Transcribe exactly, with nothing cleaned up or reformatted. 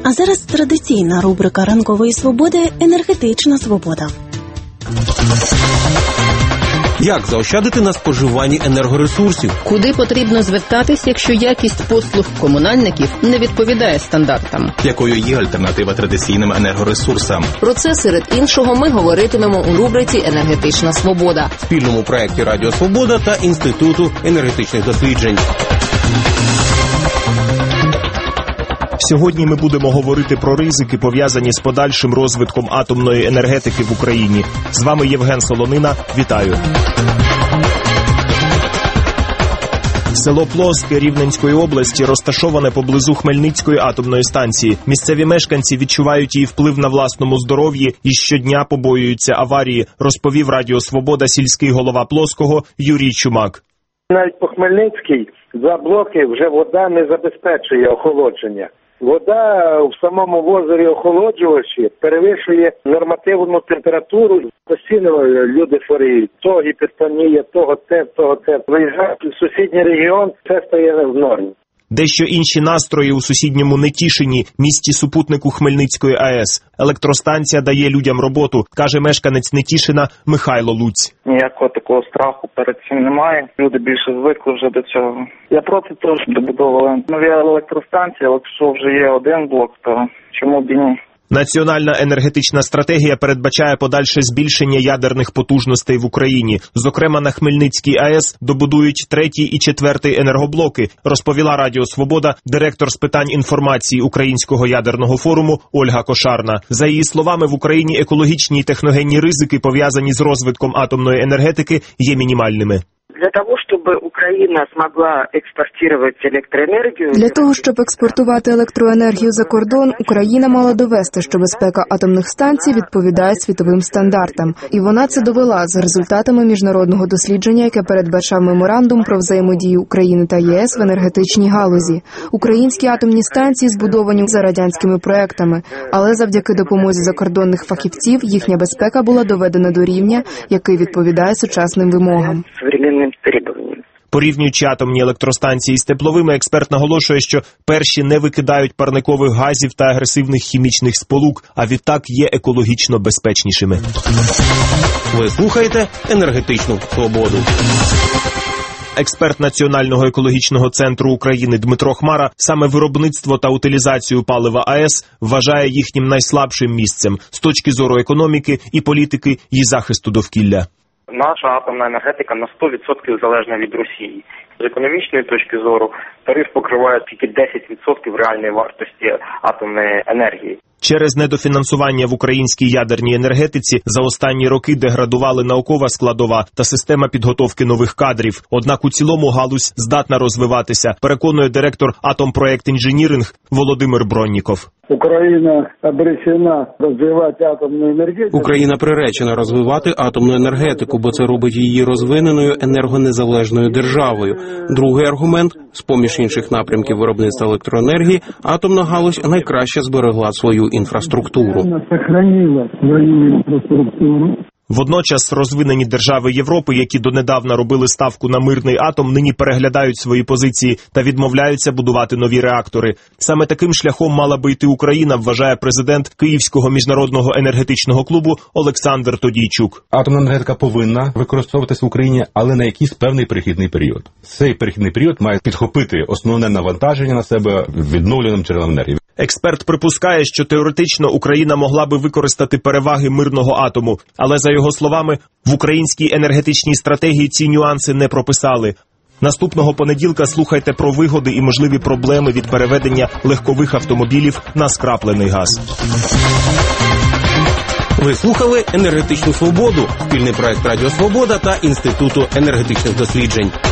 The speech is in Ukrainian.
А зараз традиційна рубрика ранкової свободи «Енергетична свобода». Як заощадити на споживанні енергоресурсів? Куди потрібно звертатись, якщо якість послуг комунальників не відповідає стандартам? Якою є альтернатива традиційним енергоресурсам? Про це, серед іншого, ми говоритимемо у рубриці «Енергетична свобода» В спільному проєкті Радіо Свобода та Інституту енергетичних досліджень. Сьогодні ми будемо говорити про ризики, пов'язані з подальшим розвитком атомної енергетики в Україні. З вами Євген Солонина. Вітаю. Село Плоске Рівненської області розташоване поблизу Хмельницької атомної станції. Місцеві мешканці відчувають її вплив на власному здоров'ї і щодня побоюються аварії, розповів Радіо Свобода сільський голова Плоского Юрій Чумак. Навіть по Хмельницькій за блоки вже вода не забезпечує охолодження. Вода в самому озері охолоджувачі перевищує нормативну температуру. Постійно люди хворіють. То гіпертонія, того те, того те. Виїжджають в сусідній регіон, це стає в нормі. Дещо інші настрої у сусідньому Нетішині, місті супутнику Хмельницької АЕС. Електростанція дає людям роботу, каже мешканець Нетішина Михайло Луць. Ніякого такого страху перед цим немає. Люди більше звикли вже до цього. Я проти того, щоб добудовували нові електростанції, але якщо вже є один блок, то чому б і ні? Національна енергетична стратегія передбачає подальше збільшення ядерних потужностей в Україні. Зокрема, на Хмельницькій АЕС добудують третій і четвертий енергоблоки, розповіла Радіо Свобода директор з питань інформації Українського ядерного форуму Ольга Кошарна. За її словами, в Україні екологічні і техногенні ризики, пов'язані з розвитком атомної енергетики, є мінімальними. Для того, щоб Україна змогла експортувати електроенергію... Для того, щоб експортувати електроенергію за кордон, Україна мала довести, що безпека атомних станцій відповідає світовим стандартам. І вона це довела за результатами міжнародного дослідження, яке передбачав меморандум про взаємодію України та ЄС в енергетичній галузі. Українські атомні станції збудовані за радянськими проектами, але завдяки допомозі закордонних фахівців їхня безпека була доведена до рівня, який відповідає сучасним вимогам. Порівнюючи атомні електростанції з тепловими, експерт наголошує, що перші не викидають парникових газів та агресивних хімічних сполук, а відтак є екологічно безпечнішими. Ви слухаєте «Енергетичну свободу». Експерт Національного екологічного центру України Дмитро Хмара саме виробництво та утилізацію палива АЕС вважає їхнім найслабшим місцем з точки зору економіки і політики і захисту довкілля. Наша атомна енергетика на сто відсотків залежна від Росії. З економічної точки зору тариф покриває тільки десять відсотків реальної вартості атомної енергії. Через недофінансування в українській ядерній енергетиці за останні роки деградували наукова складова та система підготовки нових кадрів. Однак у цілому галузь здатна розвиватися, переконує директор «Атомпроект Інженіринг» Володимир Бронніков. Україна обречена розвивати атомну енергетику. Україна приречена розвивати атомну енергетику, бо це робить її розвиненою енергонезалежною державою. Другий аргумент – з-поміж інших напрямків виробництва електроенергії, атомна галузь найкраще зберегла свою інфраструктуру. Вона зберегла свою інфраструктуру. Водночас розвинені держави Європи, які донедавна робили ставку на мирний атом, нині переглядають свої позиції та відмовляються будувати нові реактори. Саме таким шляхом мала би йти Україна, вважає президент Київського міжнародного енергетичного клубу Олександр Тодійчук. Атомна енергетика повинна використовуватися в Україні, але на якийсь певний перехідний період. Цей перехідний період має підхопити основне навантаження на себе відновленим джерелом енергії. Експерт припускає, що теоретично Україна могла би використати переваги мирного атому, але, за його словами, в українській енергетичній стратегії ці нюанси не прописали. Наступного понеділка слухайте про вигоди і можливі проблеми від переведення легкових автомобілів на скраплений газ. Ви слухали «Енергетичну свободу» – спільний проект Радіо Свобода та Інституту енергетичних досліджень.